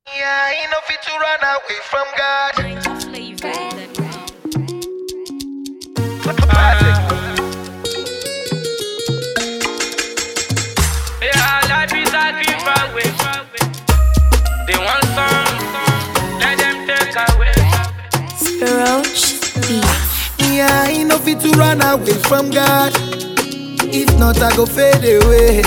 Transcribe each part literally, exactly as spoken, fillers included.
Yeah, ain't no fit to run away from God. Yeah, life is a giveaway. They want some, let them take away. Roach Beats. Yeah, ain't no fit to run away from God. If not, I go fade away.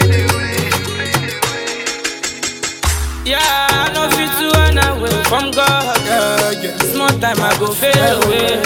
Yeah, I know fit to run away from God. Yeah, yeah. Small time I go fade away.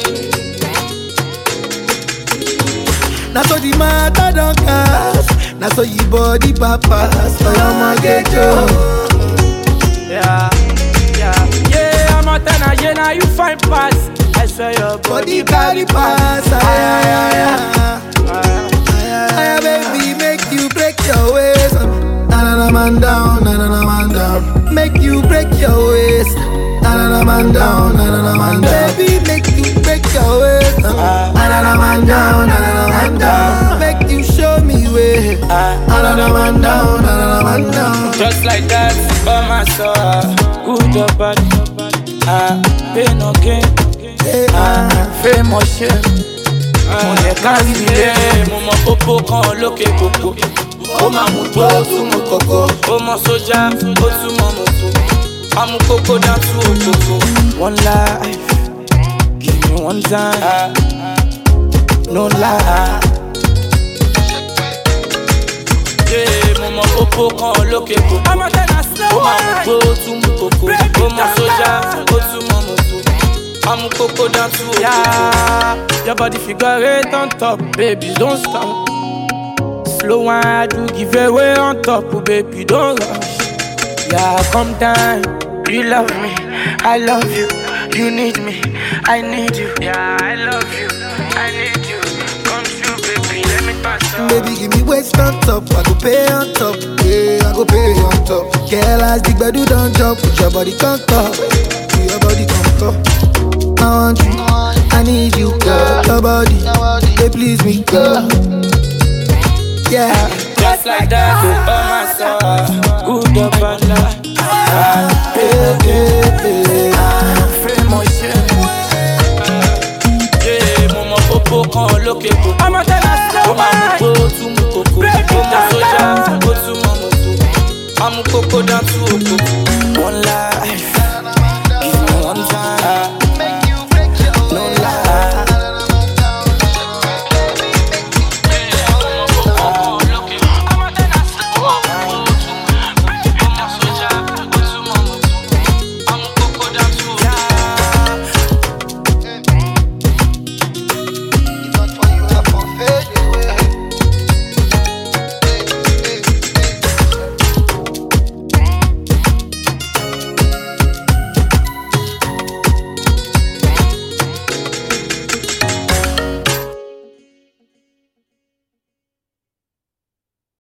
Now so the matter don't cast. Now so your body papas. So I'ma get you. Yeah, yeah, yeah. I'm a tenor, yeah. Now you find pass. I swear your Body body carry pass. Ay, ay, ay, Ah, ay. Ay, baby, make you break your waist. Na na na man down, na na na man down. Make you break your waist. Na na na man down, na na na man down. Baby, make you break your waist. Na na na man down, na na na man down. Make you show me way. Na na na man down, na na na man down. Just like that, by my soul. Good or bad, ah, pain or gain, Hey, ah, famous shit. Mo lè kárí ilé, mo mọ pópó kan lókè kòkó. Ó máa mú tó tún mú kòkó. Ó mọ sójà, ó tún mọ mọ́tò. A mú kókó dá tú òkòkò. One life, give me one time, no lie. Yeah, mo mọ pópó kan lókè kòkó. Ó máa mú tó tún mú kòkó. Ó mọ sójà, ó tún mọ mọ́tò. I'm a cocoa down to yeah. Your body figure eight on top, baby, don't stop. Slow and I do give away on top, oh, baby, don't rush. Yeah, come down. You love me, I love you. You need me, I need you. Yeah, I love you, I need you. Come true, baby, let me pass on. baby, give me waist on top. I go pay on top. Yeah, I go pay on top. Girl, as the bedu don't jump, put your body on top. Put your body on top. I want you, I need you, girl. Your body, they please me, girl. Yeah, Just like that, oh, by my soul. Good or bad, ah, hey, hey, hey. famous shit. Yeah, mo mọ pópó kan lókè kòkó. Ó máa mú tó tún mú kòkó. Ó mọ sójà, ó tún mọ mọ́tò. A mú kókó dá tú òkòkò.